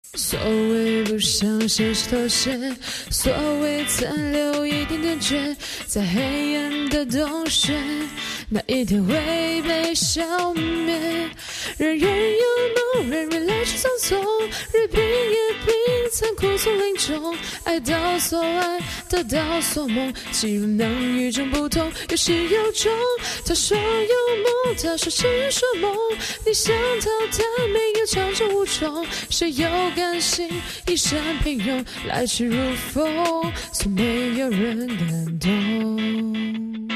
所谓不向现实妥协，所谓残留一点点倔，在黑暗的洞穴，那一天会被消灭。人人有梦，人人来去匆匆，日拼夜拼，残酷丛林中，爱到所爱，得到所梦，既然能与众不同，有始有终。他说有梦，他说痴人说梦，你想逃他没有强者无从，谁有甘心一生平庸，来去如风，从没有人感动。